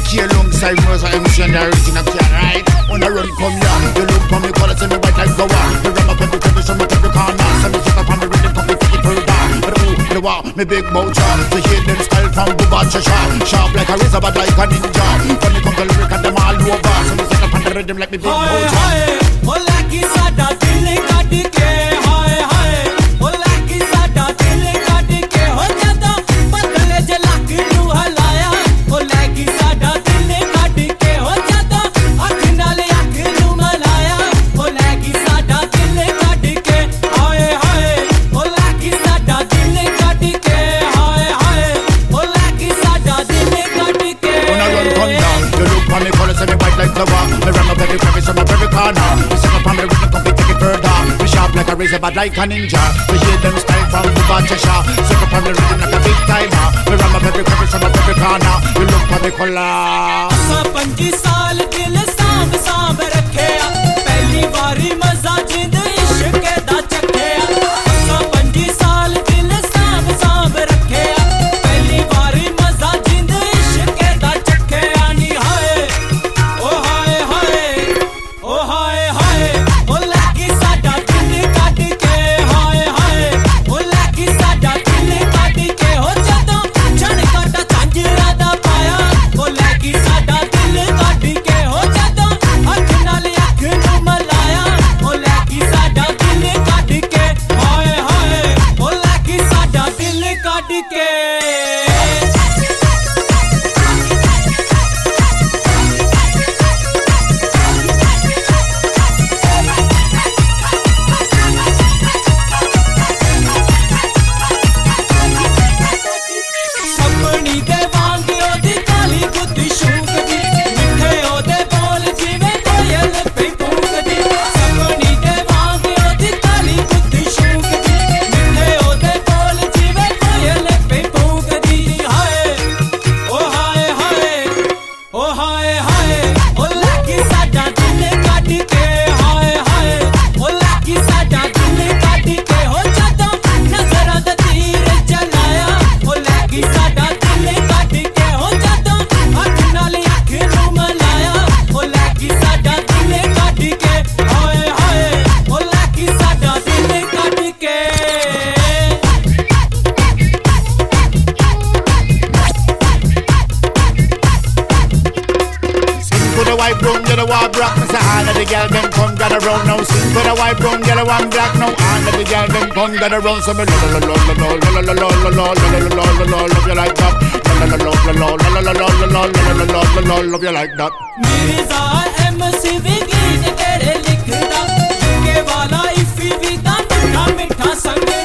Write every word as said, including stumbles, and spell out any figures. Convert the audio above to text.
K alongside Mercer M C and the original car, right? When I run come here, you look for me, call it, send me right like the war. Me run up every crevice, from every corner. Send me shut up on the rhythm, come me take it further. But who, the war, me big mouth sharp. To hear them style from Buba to sharp. Sharp like a razor, but like a ninja. When me come to lyric and them all over. So me shut up on the rhythm like me big mouth sharp. Oh, like it's a da dil kat ke, hi hi. Oh, like it's a da dil kat ke, ho jada badle je lak nu halaya. Oh, like it's a da dil kat ke, ho jada akh nal akh nu malaya. Oh, like it's a da dil kat ke, hi hi. Oh, like it's a da dil kat ke, hi hi. Oh, like it's a da dil kat ke. When I run gun down, you look for me, call it, send me white like the war. Me run up every crevice, from every corner. Like a razor, but like a ninja. We hear them style from Buba to Shah. Set up on the rhythm like a big timer. We ram up every crevice from every corner. You look for the color. Asa panji saal dil saab saab rakhe. Pehli baari maza jind ishq da chakhe. Asa panji saal dil saab saab rakhe. Pehli baari maza jind ishq da chakhe. Ani hai, oh hai hai, oh hai hai. Oh lagi sada got around some la la la la la la la la la la la la love you like that. La la la la la la la la la la la la love you like that. Mirza M C भी गीत तेरे लिखता, के वाला इफ़ी भी ता मिठा मिठा संग